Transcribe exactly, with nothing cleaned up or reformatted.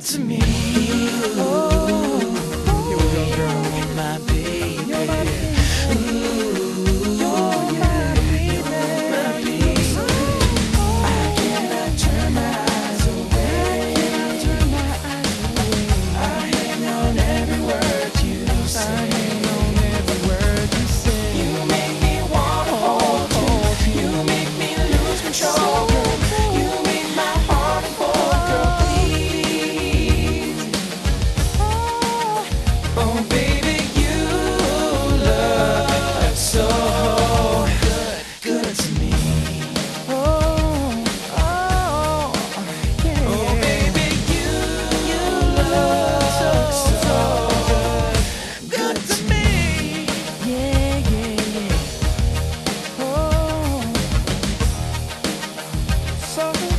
to me. Oh, here we go, girl. You're my baby. You're my baby. Ooh, you're my baby. My baby. I cannot turn my eyes away. I cannot turn my eyes away. I hang on every word you say. I hang on every word you say. You make me wanna hold you. You make me lose control. You make my heart unfold, girl. Please. Oh, baby, you look so good, good to me. Oh, oh, yeah. Oh, baby, you, you look so, so good, good to me. Yeah, yeah, yeah. Oh, so